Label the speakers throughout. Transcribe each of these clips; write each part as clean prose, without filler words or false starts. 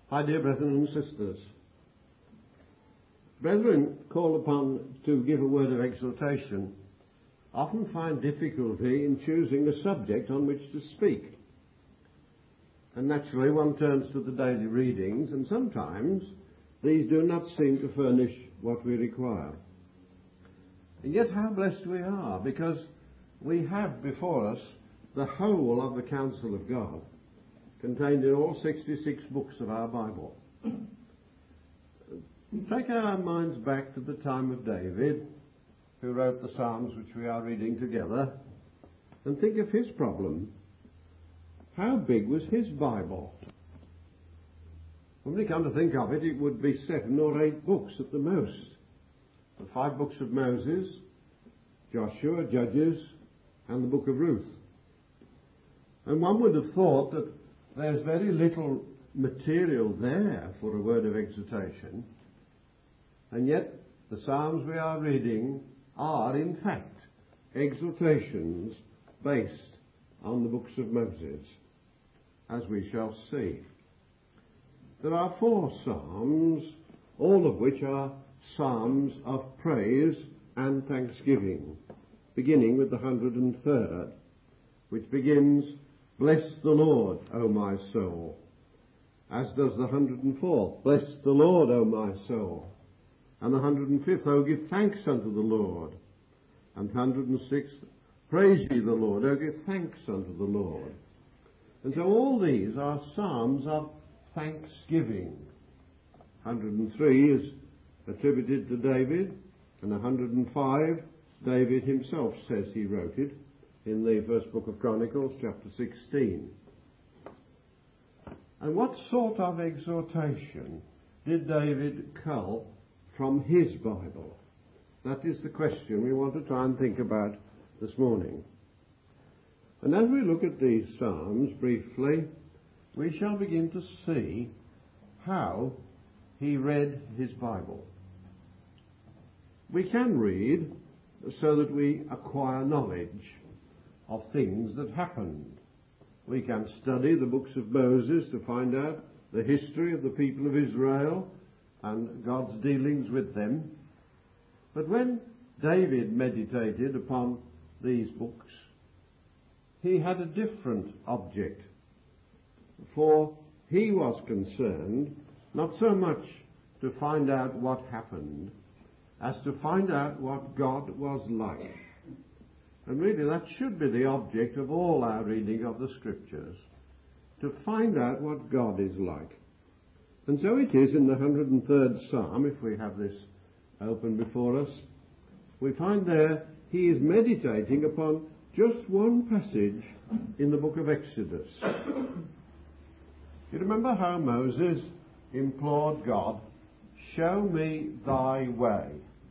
Speaker 1: My dear brethren and sisters, brethren called upon to give a word of exhortation often find difficulty in choosing a subject on which to speak. And naturally one turns to the daily readings, and sometimes these do not seem to furnish what we require. And yet how blessed we are, because we have before us the whole of the counsel of God, contained in all 66 books of our Bible. Take our minds back to the time of David, who wrote the Psalms which we are reading together, and think of his problem. How big was his Bible? When we come to think of it, it would be 7 or 8 books at the most. The 5 books of Moses, Joshua, Judges, and the book of Ruth. And one would have thought that there's very little material there for a word of exhortation, and yet the Psalms we are reading are in fact exhortations based on the books of Moses, as we shall see. There are 4 Psalms, all of which are Psalms of praise and thanksgiving, beginning with the 103rd, which begins, "Bless the Lord, O my soul," as does the 104th, "Bless the Lord, O my soul," and the 105th, "O give thanks unto the Lord," and 106th, "Praise ye the Lord, O give thanks unto the Lord." And so all these are psalms of thanksgiving. 103 is attributed to David, and 105, David himself says he wrote it in the first book of Chronicles, chapter 16. And what sort of exhortation did David cull from his Bible? That is the question we want to try and think about this morning. And as we look at these Psalms briefly, we shall begin to see how he read his Bible. We can read so that we acquire knowledge of things that happened. We can study the books of Moses to find out the history of the people of Israel and God's dealings with them. But when David meditated upon these books, he had a different object, for he was concerned not so much to find out what happened as to find out what God was like. And really that should be the object of all our reading of the Scriptures, to find out what God is like. And so it is in the 103rd Psalm, if we have this open before us, we find there he is meditating upon just one passage in the book of Exodus. You remember how Moses implored God, "Show me thy way."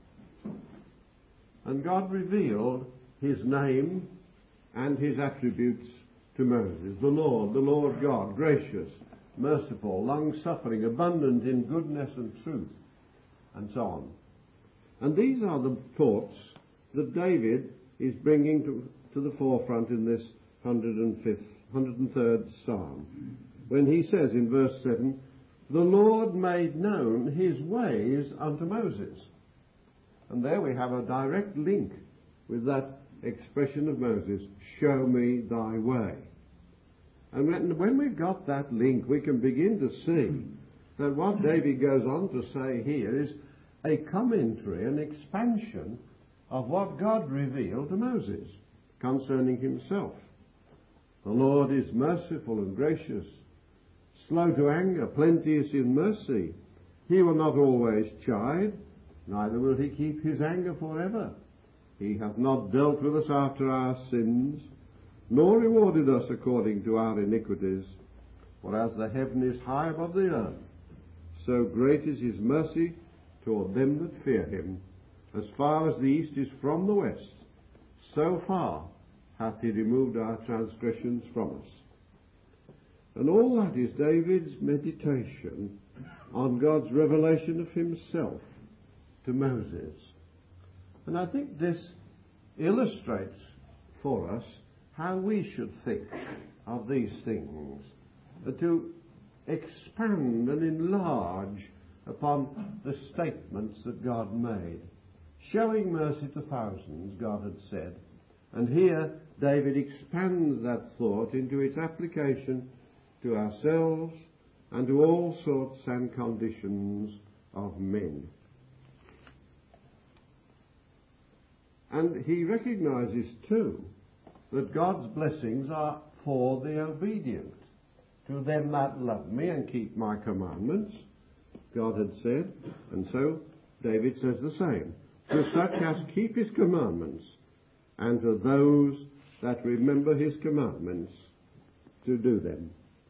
Speaker 1: And God revealed his name and his attributes to Moses. The Lord God, gracious, merciful, long-suffering, abundant in goodness and truth, and so on. And these are the thoughts that David is bringing to the forefront in this 103rd Psalm, when he says in verse 7, "The Lord made known his ways unto Moses." And there we have a direct link with that expression of Moses, "Show me thy way." And when we've got that link, we can begin to see that what David goes on to say here is a commentary, an expansion of what God revealed to Moses concerning himself. The Lord is merciful and gracious, slow to anger, plenteous in mercy. He will not always chide, neither will he keep his anger forever. He hath not dealt with us after our sins, nor rewarded us according to our iniquities. For as the heaven is high above the earth, so great is his mercy toward them that fear him. As far as the east is from the west, so far hath he removed our transgressions from us. And all that is David's meditation on God's revelation of himself to Moses. And I think this illustrates for us how we should think of these things. To expand and enlarge upon the statements that God made. Showing mercy to thousands, God had said. And here David expands that thought into its application to ourselves and to all sorts and conditions of men. And he recognizes too that God's blessings are for the obedient. To them that love me and keep my commandments, God had said, and so David says the same. To such as keep his commandments, and to those that remember his commandments to do them.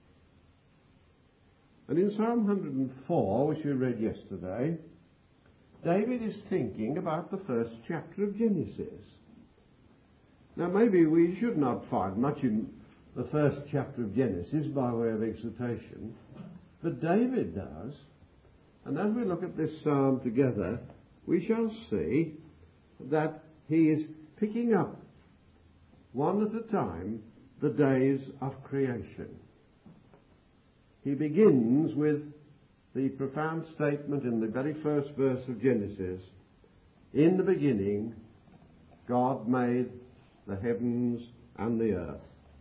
Speaker 1: And in Psalm 104, which we read yesterday, David is thinking about the first chapter of Genesis. Now maybe we should not find much in the first chapter of Genesis by way of exhortation, but David does. And as we look at this psalm together, we shall see that he is picking up one at a time the days of creation. He begins with the profound statement in the very first verse of Genesis, in the beginning God made the heavens and the earth.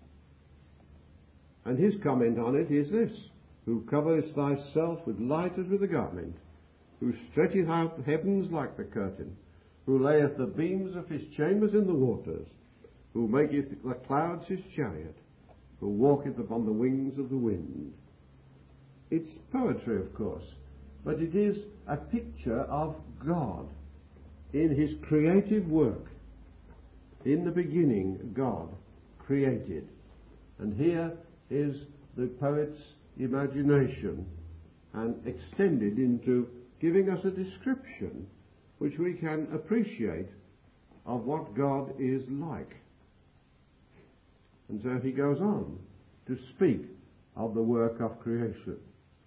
Speaker 1: And his comment on it is this: who covereth thyself with light as with a garment, who stretcheth out the heavens like the curtain, who layeth the beams of his chambers in the waters, who maketh the clouds his chariot, who walketh upon the wings of the wind. It's poetry, of course, but it is a picture of God in his creative work. In the beginning, God created. And here is the poet's imagination and extended into giving us a description which we can appreciate of what God is like. And so he goes on to speak of the work of creation.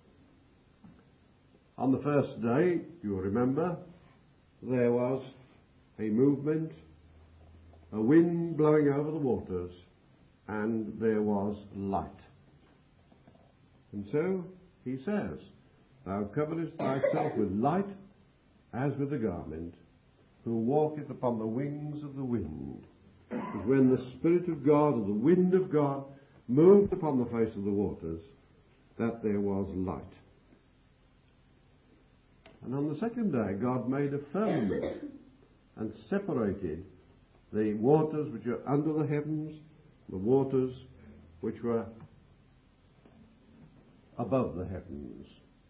Speaker 1: On the first day, you'll remember, there was a movement, a wind blowing over the waters, and there was light. And so he says, thou coverest thyself with light as with a garment, who walketh upon the wings of the wind. As when the Spirit of God, or the wind of God, moved upon the face of the waters, that there was light. And on the second day, God made a firmament and separated the waters which are under the heavens, the waters which were above the heavens.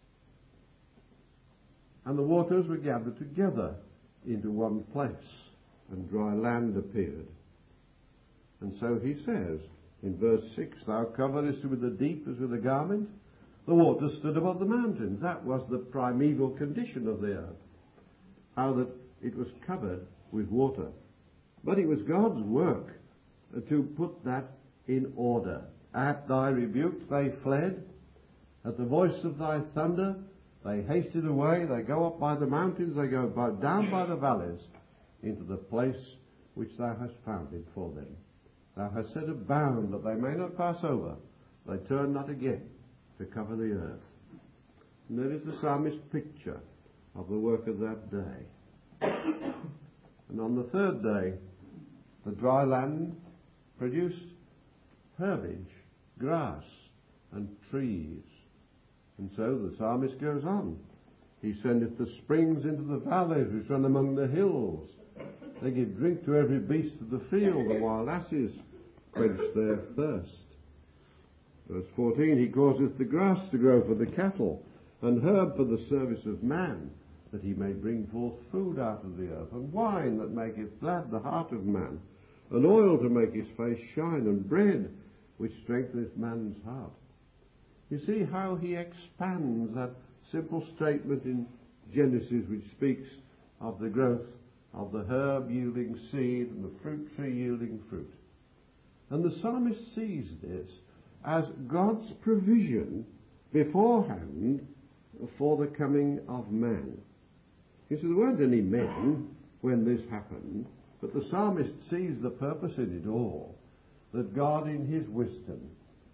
Speaker 1: And the waters were gathered together into one place, and dry land appeared. And so he says in verse 6, thou coverest with the deep as with a garment. The waters stood above the mountains. That was the primeval condition of the earth, how that it was covered with water. But it was God's work to put that in order. At thy rebuke they fled. At the voice of thy thunder they hasted away. They go up by the mountains, they go down by the valleys, into the place which thou hast founded for them. Thou hast set a bound that they may not pass over. They turn not again to cover the earth. And there is the psalmist's picture of the work of that day. And on the third day, the dry land produced herbage, grass, and trees. And so the psalmist goes on. He sendeth the springs into the valleys which run among the hills. They give drink to every beast of the field. The wild asses quench their thirst. Verse 14, he causeth the grass to grow for the cattle, and herb for the service of man, that he may bring forth food out of the earth, and wine that maketh glad the heart of man, and oil to make his face shine, and bread which strengtheneth man's heart. You see how he expands that simple statement in Genesis which speaks of the growth of the herb yielding seed and the fruit tree yielding fruit. And the psalmist sees this as God's provision beforehand for the coming of man. You see, there weren't any men when this happened, but the psalmist sees the purpose in it all, that God in his wisdom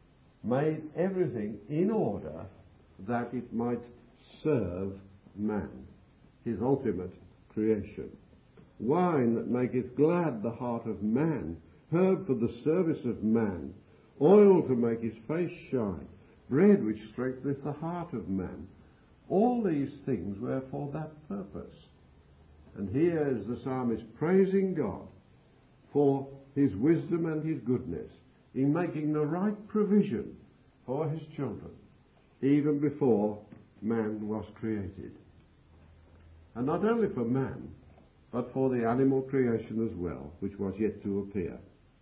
Speaker 1: made everything in order that it might serve man, his ultimate creation. Wine that maketh glad the heart of man, herb for the service of man, oil to make his face shine, bread which strengtheneth the heart of man. All these things were for that purpose. And here is the psalmist praising God for his wisdom and his goodness in making the right provision for his children, even before man was created. And not only for man, but for the animal creation as well, which was yet to appear.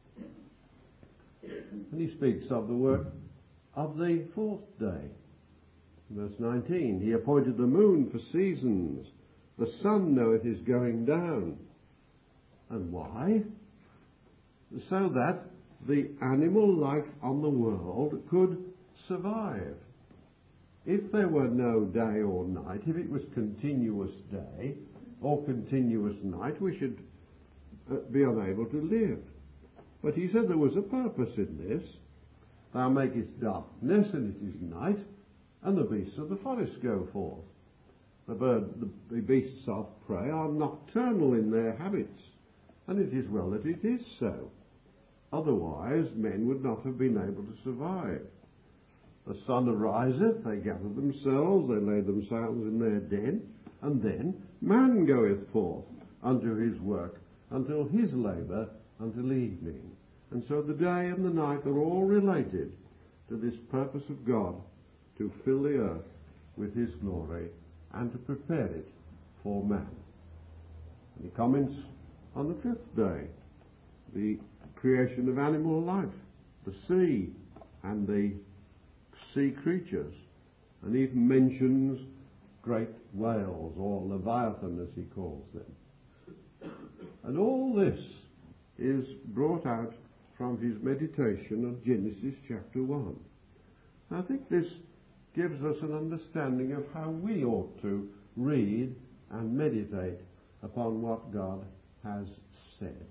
Speaker 1: And he speaks of the work of the fourth day. Verse 19, he appointed the moon for seasons, the sun knoweth his going down. And why? So that the animal life on the world could survive. If there were no day or night, if it was continuous day or continuous night, we should be unable to live. But he said there was a purpose in this. Thou makest darkness, and it is night, and the beasts of the forest go forth. The beasts of prey are nocturnal in their habits, and it is well that it is so. Otherwise, men would not have been able to survive. The sun ariseth, they gather themselves, they lay themselves in their den, and then man goeth forth unto his work, until his labour, until evening. And so the day and the night are all related to this purpose of God to fill the earth with his glory and to prepare it for man. And he comments on the fifth day, the creation of animal life, the sea and the sea creatures, and even mentions great whales, or Leviathan as he calls them. And all this is brought out from his meditation of Genesis chapter 1. I think this gives us an understanding of how we ought to read and meditate upon what God has said.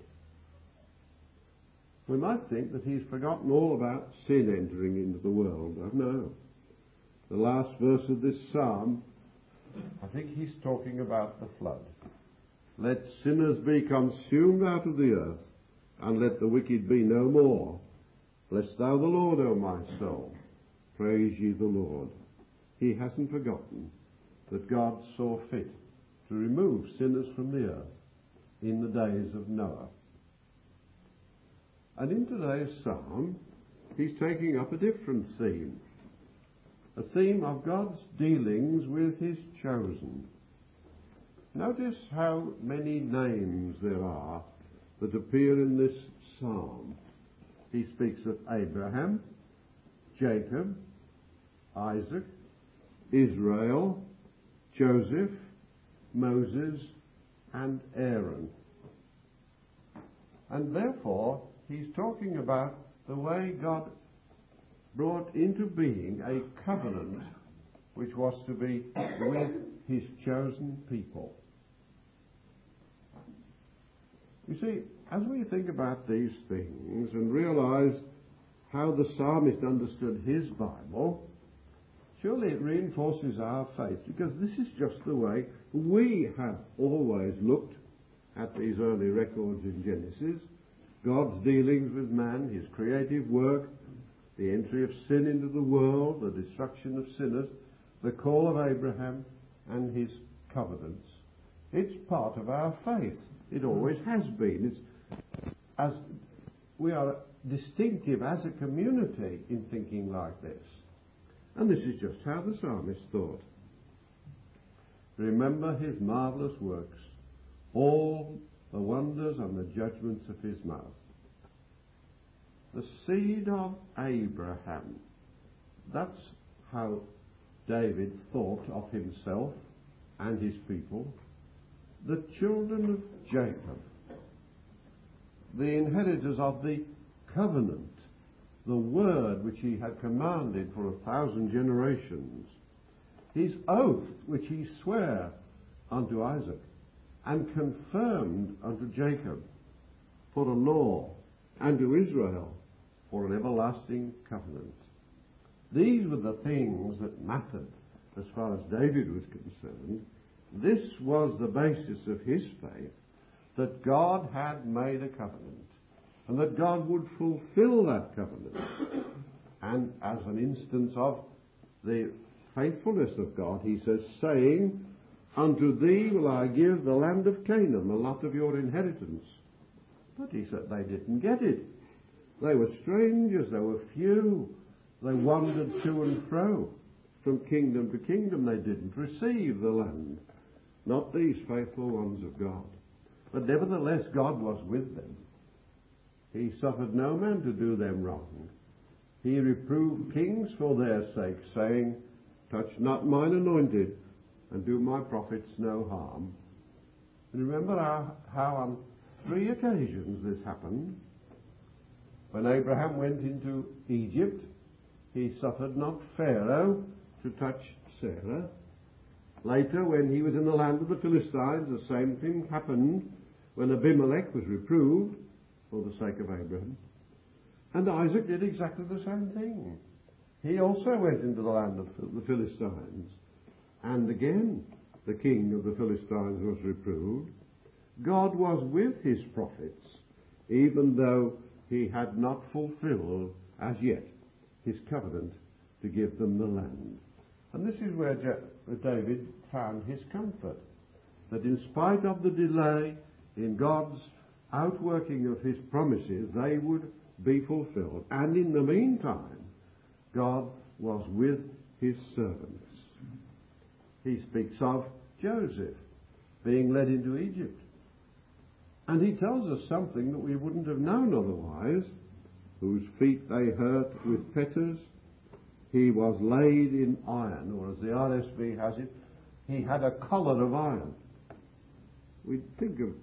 Speaker 1: We might think that he's forgotten all about sin entering into the world. No. The last verse of this psalm, I think he's talking about the flood. Let sinners be consumed out of the earth, and let the wicked be no more. Bless thou the Lord, O my soul. Praise ye the Lord. He hasn't forgotten that God saw fit to remove sinners from the earth in the days of Noah. And in today's psalm, he's taking up a different theme. A theme of God's dealings with his chosen. Notice how many names there are that appear in this psalm. He speaks of Abraham, Jacob, Isaac, Israel, Joseph, Moses, and Aaron. And therefore, he's talking about the way God brought into being a covenant which was to be with his chosen people. You see, as we think about these things and realize how the psalmist understood his Bible, surely it reinforces our faith, because this is just the way we have always looked at these early records in Genesis. God's dealings with man, his creative work, the entry of sin into the world, the destruction of sinners, the call of Abraham, and his covenants. It's part of our faith. It always has been. As we are distinctive as a community in thinking like this. And this is just how the psalmist thought. Remember his marvellous works, all the wonders and the judgments of his mouth. The seed of Abraham. That's how David thought of himself and his people. The children of Jacob. The inheritors of the covenant, the word which he had commanded for 1,000 generations. His oath which he sware unto Isaac and confirmed unto Jacob for a law, and to Israel for an everlasting covenant. These were the things that mattered as far as David was concerned. This was the basis of his faith, that God had made a covenant, and that God would fulfill that covenant. And as an instance of the faithfulness of God, he says, saying, unto thee will I give the land of Canaan, the lot of your inheritance. But he said they didn't get it. They were strangers, they were few. They wandered to and fro from kingdom to kingdom. They didn't receive the land. Not these faithful ones of God. But nevertheless, God was with them. He suffered no man to do them wrong. He reproved kings for their sake, saying, touch not mine anointed, and do my prophets no harm. And remember how on 3 occasions this happened. When Abraham went into Egypt, he suffered not Pharaoh to touch Sarah. Later, when he was in the land of the Philistines, the same thing happened when Abimelech was reproved for the sake of Abraham. And Isaac did exactly the same thing. He also went into the land of the Philistines. And again, the king of the Philistines was reproved. God was with his prophets, even though he had not fulfilled as yet his covenant to give them the land. And this is where David found his comfort, that in spite of the delay in God's outworking of his promises, they would be fulfilled. And in the meantime, God was with his servants. He speaks of Joseph being led into Egypt. And he tells us something that we wouldn't have known otherwise, whose feet they hurt with fetters. He was laid in iron, or as the RSV has it, he had a collar of iron. We think of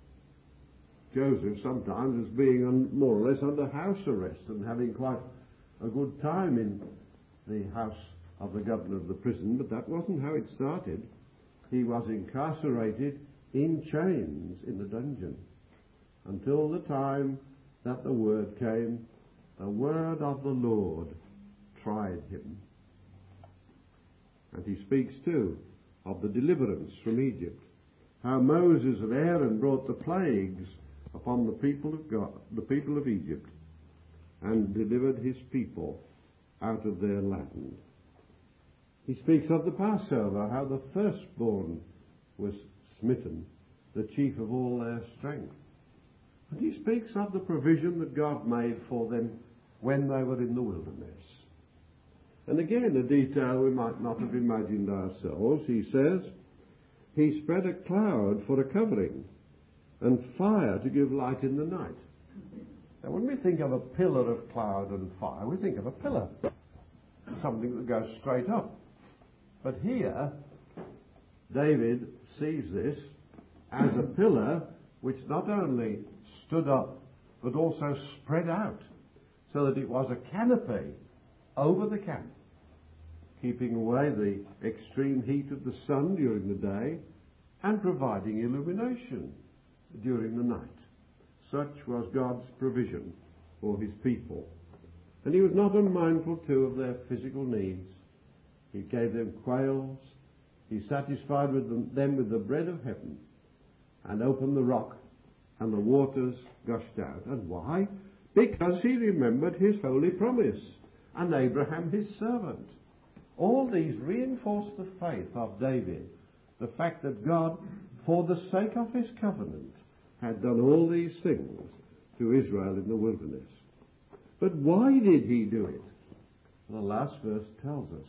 Speaker 1: Joseph sometimes as being more or less under house arrest and having quite a good time in the house of the governor of the prison, but that wasn't how it started. He was incarcerated in chains in the dungeon until the time that the word came, the word of the Lord tried him. And he speaks too of the deliverance from Egypt, how Moses and Aaron brought the plagues upon the people of God, the people of Egypt, and delivered his people out of their land. He speaks of the Passover, how the firstborn was smitten, the chief of all their strength. And he speaks of the provision that God made for them when they were in the wilderness. And again, a detail we might not have imagined ourselves. He says, he spread a cloud for a covering and fire to give light in the night. Now, when we think of a pillar of cloud and fire, we think of a pillar, something that goes straight up. But here, David sees this as a pillar which not only stood up, but also spread out, so that it was a canopy over the camp, keeping away the extreme heat of the sun during the day and providing illumination during the night. Such was God's provision for his people. And he was not unmindful too of their physical needs. He gave them quails. He satisfied them with the bread of heaven and opened the rock, and the waters gushed out. And why? Because he remembered his holy promise and Abraham his servant. All these reinforced the faith of David, the fact that God, for the sake of his covenant, had done all these things to Israel in the wilderness. But why did he do it? The last verse tells us.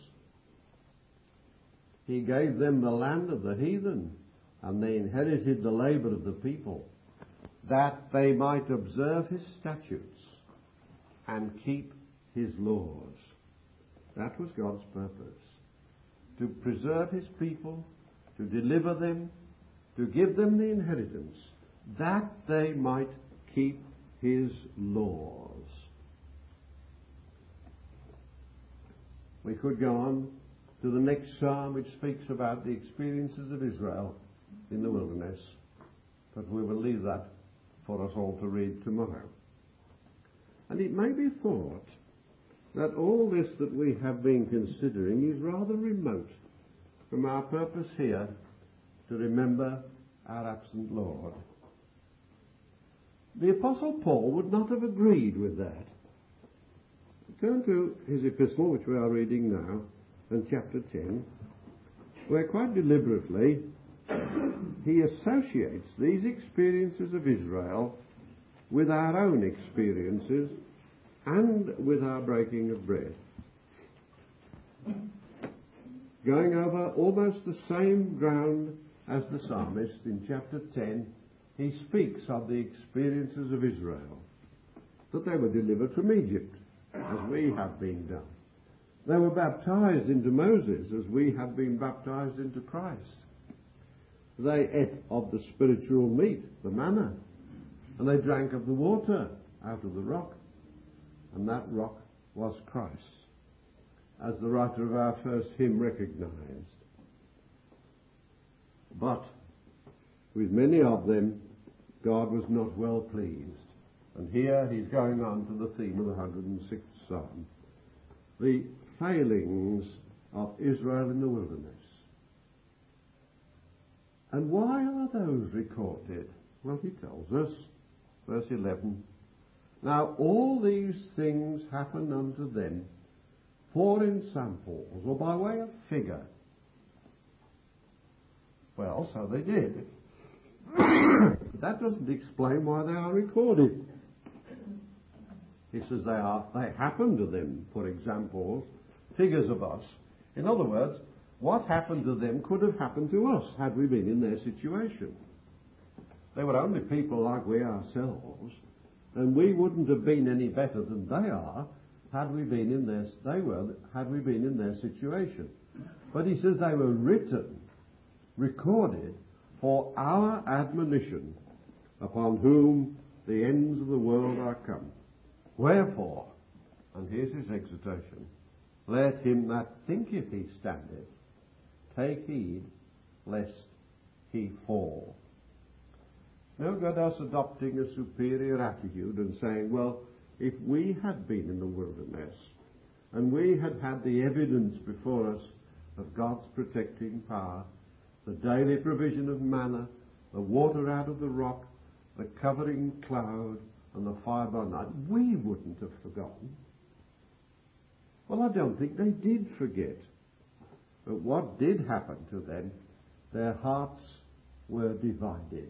Speaker 1: He gave them the land of the heathen, and they inherited the labor of the people, that they might observe his statutes and keep his laws. That was God's purpose, to preserve his people, to deliver them, to give them the inheritance, that they might keep his laws. We could go on to the next psalm, which speaks about the experiences of Israel in the wilderness, but we will leave that for us all to read tomorrow. And it may be thought that all this that we have been considering is rather remote from our purpose here to remember our absent Lord. The Apostle Paul would not have agreed with that. Turn to his epistle, which we are reading now, in chapter 10, where quite deliberately he associates these experiences of Israel with our own experiences and with our breaking of bread. Going over almost the same ground as the psalmist in chapter 10, he speaks of the experiences of Israel, that they were delivered from Egypt, as we have been done. They were baptized into Moses, as we have been baptized into Christ. They ate of the spiritual meat, the manna, and they drank of the water out of the rock, and that rock was Christ, as the writer of our first hymn recognized. But with many of them, God was not well pleased. And here he's going on to the theme of the 106th Psalm, the failings of Israel in the wilderness. And why are those recorded? Well, he tells us, verse 11, "Now all these things happened unto them for in samples, or by way of figure." Well, so they did. But that doesn't explain why they are recorded. He says they happened to them, for examples, figures of us. In other words, what happened to them could have happened to us had we been in their situation. They were only people like we ourselves, and we wouldn't have been any better than they are had we been in their situation. But he says they were written, recorded for our admonition, upon whom the ends of the world are come. Wherefore, and here's his exhortation, let him that thinketh he standeth take heed lest he fall. No good us adopting a superior attitude and saying, well, if we had been in the wilderness and we had had the evidence before us of God's protecting power, the daily provision of manna, the water out of the rock, the covering cloud, and the fire by night, we wouldn't have forgotten. Well, I don't think they did forget. But what did happen to them? Their hearts were divided.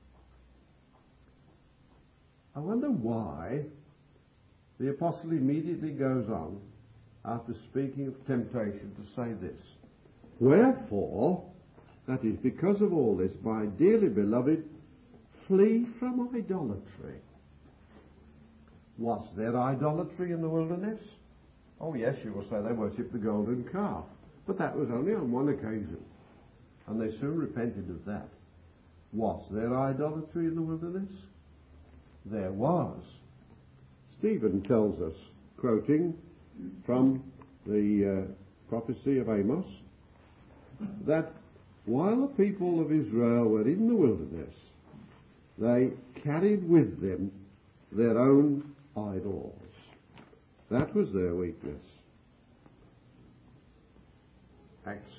Speaker 1: I wonder why the apostle immediately goes on, after speaking of temptation, to say this. Wherefore, that is, because of all this, my dearly beloved, flee from idolatry. Was there idolatry in the wilderness? Oh yes, you will say they worshipped the golden calf. But that was only on one occasion. And they soon repented of that. Was there idolatry in the wilderness? There was. Stephen tells us, quoting from the prophecy of Amos, that while the people of Israel were in the wilderness, they carried with them their own idols. That was their weakness. Acts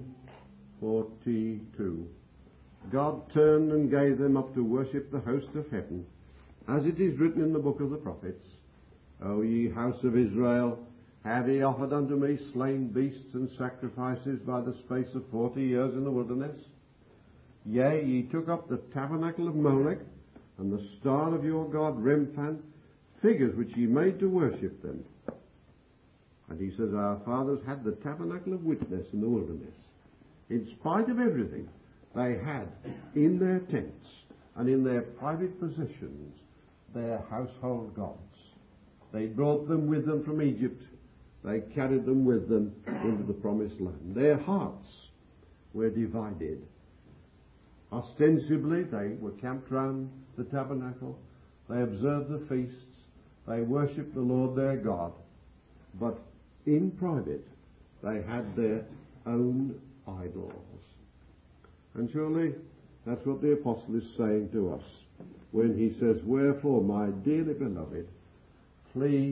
Speaker 1: 7:42. God turned and gave them up to worship the host of heaven, as it is written in the book of the prophets, O ye house of Israel, have ye offered unto me slain beasts and sacrifices by the space of 40 years in the wilderness? Yea, ye took up the tabernacle of Molech, and the star of your god Remphan, figures which ye made to worship them. And he says, our fathers had the tabernacle of witness in the wilderness. In spite of everything, they had in their tents and in their private possessions their household gods. They brought them with them from Egypt. They carried them with them into the promised land. Their hearts were divided. Ostensibly, they were camped round the tabernacle. They observed the feasts. They worshipped the Lord their God. But in private, they had their own idols. And surely that's what the apostle is saying to us when he says, wherefore, my dearly beloved, flee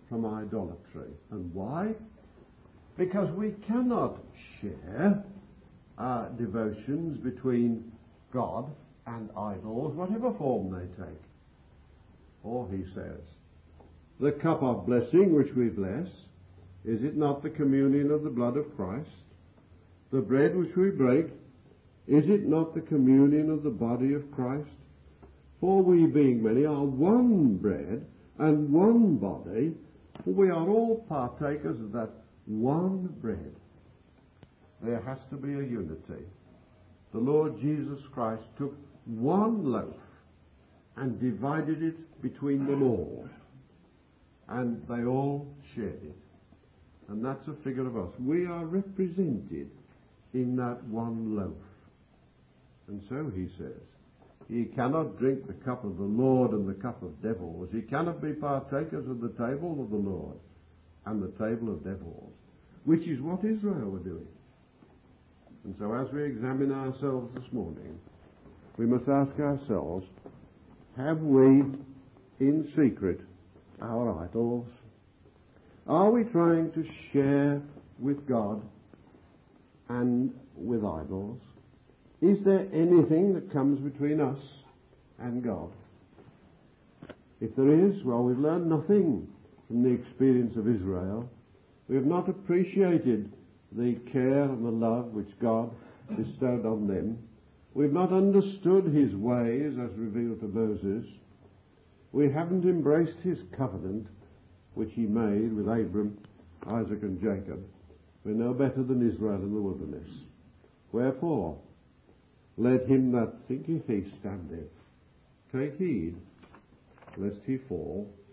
Speaker 1: from idolatry. And why? Because we cannot share our devotions between God and idols, whatever form they take. Or, he says, the cup of blessing which we bless, is it not the communion of the blood of Christ? The bread which we break, is it not the communion of the body of Christ? For we, being many, are one bread and one body, for we are all partakers of that one bread. There has to be a unity. The Lord Jesus Christ took one loaf and divided it between them all, and they all shared it. And that's a figure of us. We are represented in that one loaf. And so he says, ye cannot drink the cup of the Lord and the cup of devils. Ye cannot be partakers of the table of the Lord and the table of devils, which is what Israel were doing. And so as we examine ourselves this morning, we must ask ourselves, have we in secret our idols? Are we trying to share with God and with idols? Is there anything that comes between us and God? If there is, well, we've learned nothing from the experience of Israel. We have not appreciated the care and the love which God bestowed on them. We've not understood his ways as revealed to Moses. We haven't embraced his covenant which he made with Abram, Isaac and Jacob. We're no better than Israel in the wilderness. Wherefore, let him that thinketh he standeth take heed lest he fall.